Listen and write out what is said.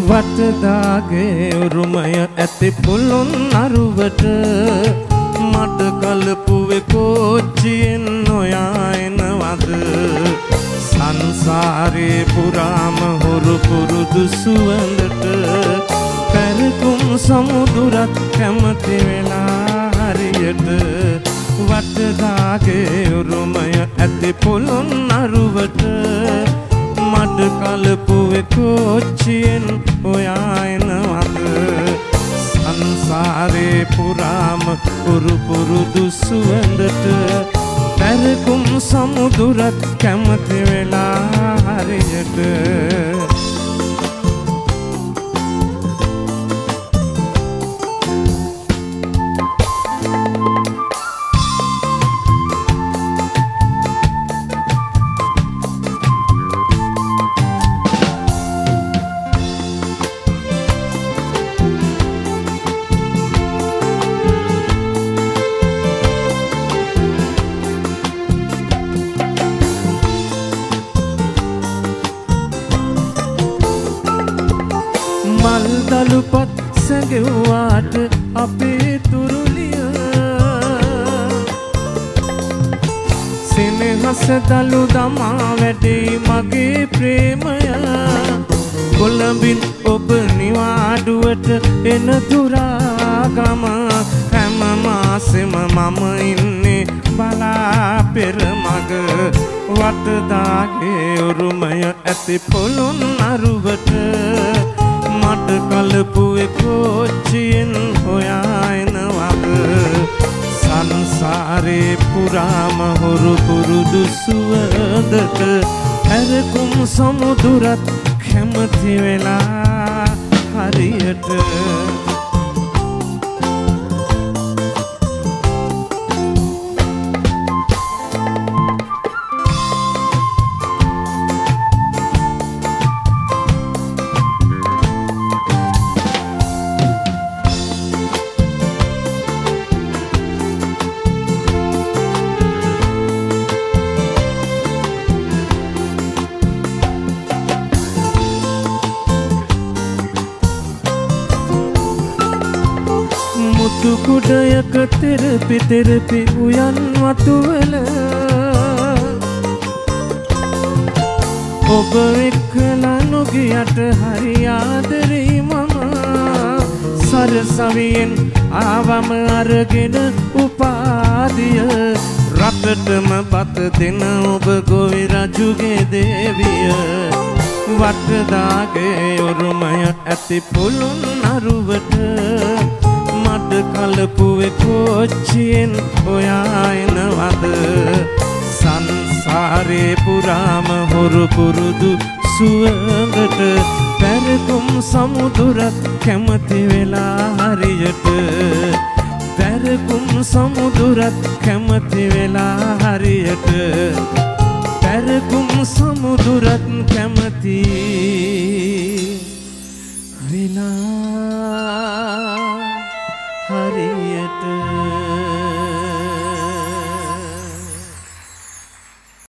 වටදාගේ උරුමය ඇති පුළුන් අරුවට මට කලපුවේ කෝච්චියෙන් නොයා එනවද සංසාරේ පුරාම හොරු පුරුදු සුවඳට පැරකුම් සමුදුරක් කැමති වෙලා හරියට වටදාගේ උරුමය ඇති පුළුන් අරුවට මඩ කලපුවේ කෝච්චියෙන් ඔයා එනවද සංසාරේ පුරාම පුරුදු සුවඳට පැරකුම් සමුදුරක් කැමති වෙලා හරියට මල්දලුපත් සැඟෙව්වාට අපේ තුරුලිය සෙනෙහස දලු දමා වැඩේ මගේ ප්‍රේමය කොළඹින් ඔබ නිවාඩුවට එන දුරාගම හැම මාසෙම මම ඉන්නේ බලා පෙරමග වටදාගේ උරුමය ඇති පොළොන් අරුවට මට කලපුවේ කෝච්චියෙන් හොයා එනවද සංසාරේ පුරාම හොරු පුරුදු සුවඳට පැරකුම් සමුදුරත් කැමති වෙලා හරියට කුඩයක තෙරපි උයන් වතුවල ඔබ එක්කලා නොගියට හරි ආදරේ මම සරසවියෙන් ආවම අරගෙන උපාදිය රටටම බත දෙන ඔබ ගොවි රජුගේ දේවිය වටදාගේ උරුමය ඇති පුළුන් අරුවට මඩ කලපුවේ කෝච්චියෙන් ඔයා එනවද සංසාරේ පුරාම හොරු පුරුදු සුවඳට පැරකුම් සමුදුරක් කැමති වෙලා හරියට පැරකුම් සමුදුරක් කැමති වෙලා හරියට පැරකුම් සමුදුරක් කැමති